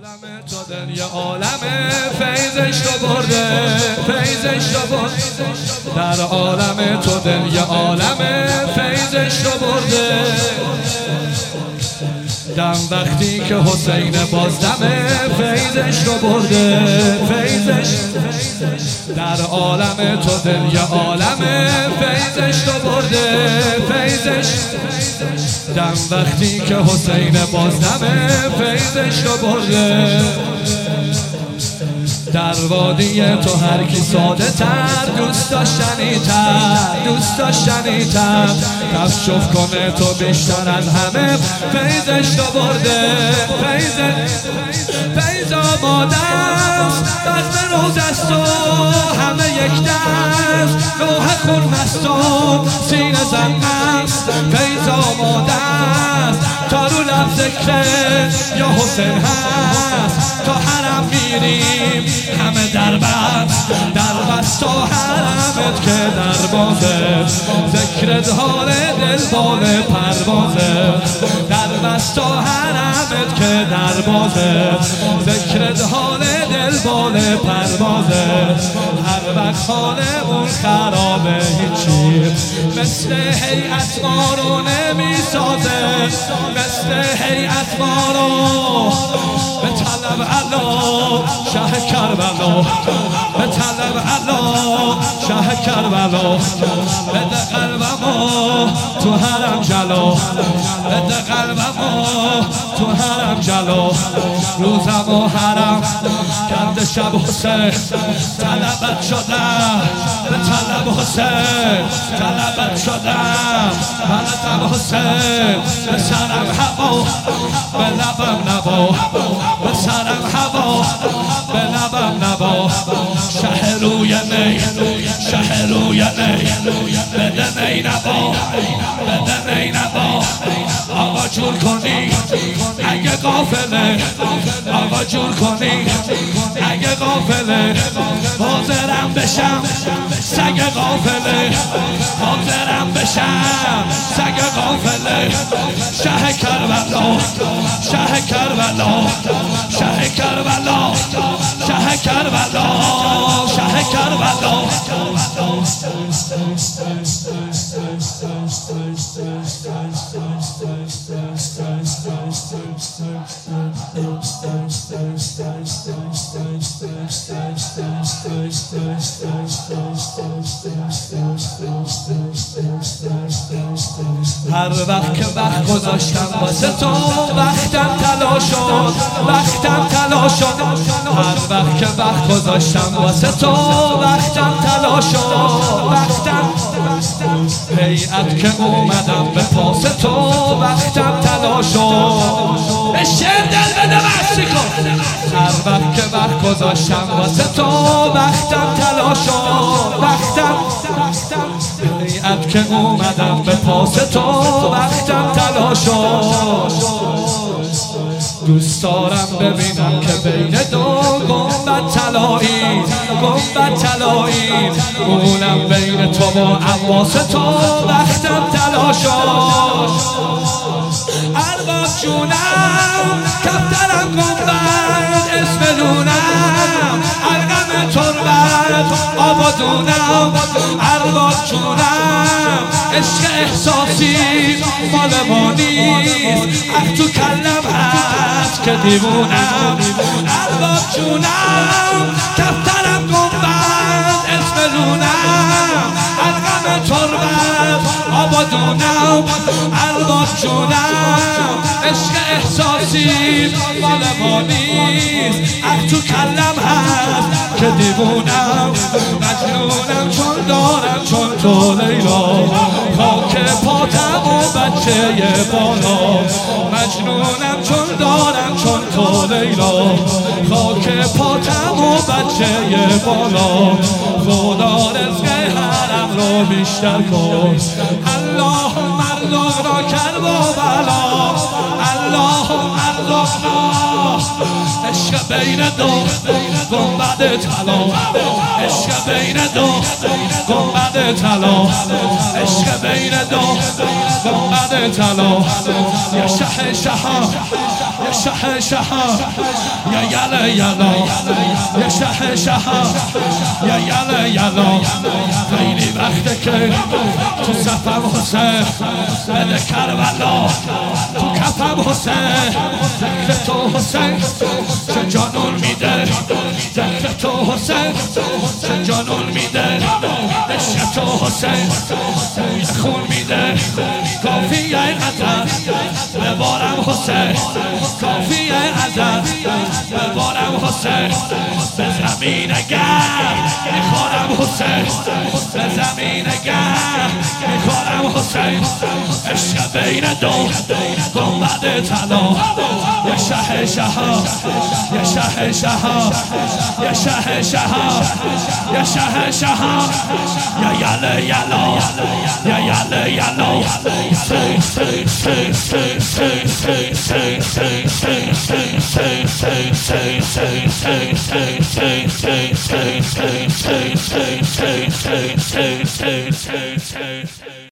عالم تو دنیا عالم فیضش رو برده، فیضش رو برده. در عالم تو دنیا عالم فیضش رو برده. دم وقتی که حسین باز دم فیضش رو برده، فیضش. در عالم تو دنیا عالم فیضش رو برده، فیضش. دم وقتی که حسین باز دم فیضش رو برده. در وادی تو هر کی ساده تر دوست داشتنی تر، دوست داشتنی تر. تشوف کنه تو بیشتر از همه فیضش رو برده، فیض آمادست بزم روزست و همه یک دست. نوح خون مست و سینه زن است. فیض آمادست تا رو لب ذکر یا حسین هست. تا حرم میریم همه در بست تا حرمت که در بازه. ذکرت حال دل بال پروازه. در بست تا حرمت که در بازه. ذکرت حال دل بال پروازه. هر وقت حالمون خرابه هیچی مثل هیئت ما رو نمیسازه، مثل هیئت ما رو به طلب علا شه کربلا، به طلب علا شه کربلا. بده قلبمو تو حرم جلا، بده قلبمو تو حرم جلا. روزم و حرم کرده شب حسین طلبت شدم، به طلب حسین طلبت شدم. بلدم حسین به سرم هوا به لبم نبا، به سرم هوا به لبم نبا. شه روی نی، شه روی نی، بده نی نبا، بده نی نبا. آقا جور کنی اگه قافله، آقا جور کنی اگه قافله. حاضرم بشم سگ قافله، حاضرم بشم سگ قافله. شه کربلا، شه کربلا، شه کربلا، شه کربلا، شه کربلا. هر وقت که وقت گذاشتم واسه تو وقتم طلا شد، وقتم طلا شد. هر وقت که وقت گذاشتم واسه تو وقتم طلا شد، وقتم. هیئت که اومدم به پاس تو وقتم طلا شد. بشم دل بده بحثی کن. هر وقت که وقت گذاشتم واسه تو وقتم طلا شد، وقتم. هیئت که اومدم به پاس تو وقتم طلا شد. دوست دارم ببینم که بین دو گنبد طلایی، گنبد طلایی. اونم بین تو و عباس تو وقتم طلا شد. ارباب جونم کفترم گنبد اسم نونم. ارقم تربت آبادونم. ارباب جونم عشق احساسی مال ما نیست. اخ تو کلم هست که دیوونم. ارباب جونم کفترم گنبد اسم نونم. ارقم تربت آبادونم. ارباب جونم عشق احساسی مال ما نیست. اخ تو کلم هست که دیوونم. مجنونم چون دارم چون تو لیلا. خاک پاتم و بچه بالا. مجنونم چون دارم چون تو لیلا. خاک پاتم و بچه بالا. خدا رزق حرم رو بیشتر کن. اللهم ارزقنا کرب و بلا، اللهم ارزقنا عشق بین دو گنبد طلا عشق بین دو گنبد طلا عشق بین دو گنبد طلا یا شه شها یا شه شها یا یلا یلا یا شه شها یا یلا یلا خیلی وقته که تو صفم حسین بده کربلا تو کفم حسین ذکر تو حسین چه جانون میده ذکر تو حسین چه جانون میده عشق تو حسین بوی خون میده کافیه غزل ببارم حسین کافیه غزل ببارم حسین به زمین گرم میخوارم حسین به زمین گرم میخوارم حسین عشق بین دو گنبد طلا یا شه شها یا شه شها یا شه شها یا شه شها یا یلا یلا یا یلا یلا سی سی سی سی سی سی سی سی سی سی سی